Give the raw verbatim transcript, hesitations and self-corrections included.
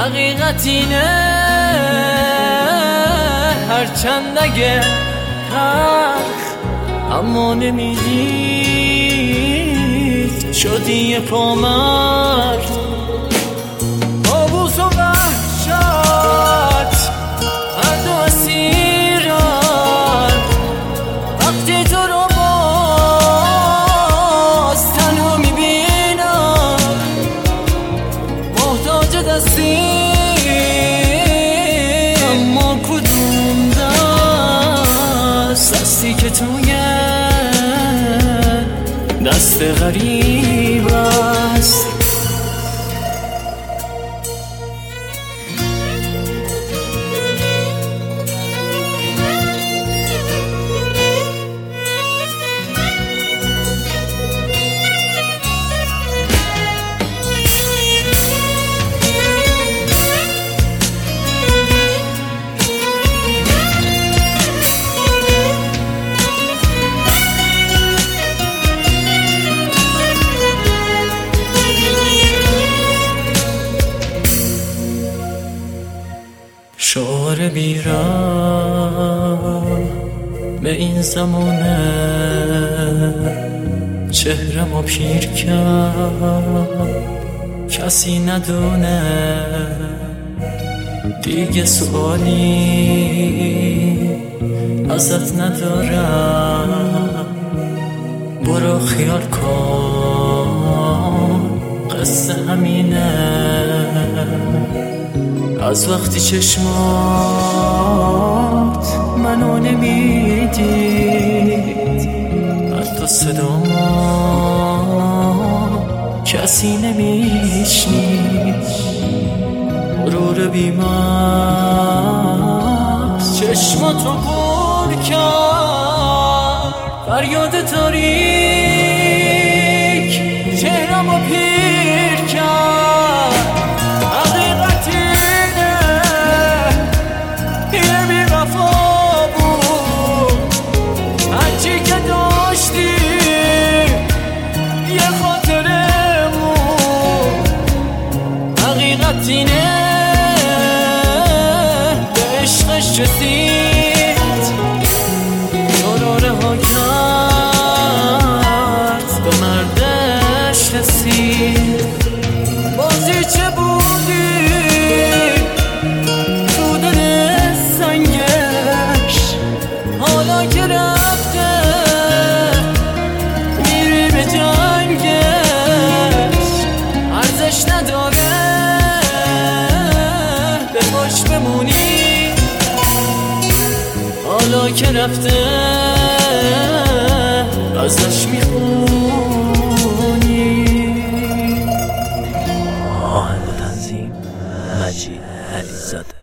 حقیقت اینه هرچند اگه تلخ اما نمیدید شدی یه پامرد آبوس و وحشت هر دو اسیران وقتی تو رو باز تنها میبینم محتاج دستی اما کدوم دست دستی که توی دست غریب است شعار بیرم به این زمانه چهرمو پیر کرد کسی ندونه دیگه سوالی ازت ندارم برو خیال کن قصه همینه از وقتی چشمات منو نمیدید حتی صدامو کسی نمیشنید غرور بیمارز چشماتو پر کرد فریاد تاریک چهرمو پیر کرد اینه به عشقش رسید تو رو رها کرد به مردش رسید بازی چه بودی تو دل سنگش حالا که رفته میری به جنگش ارزش نداره باش بمونی حالا که رفته ازش میخونی. آهنگ تنظیم مجید علیزاده.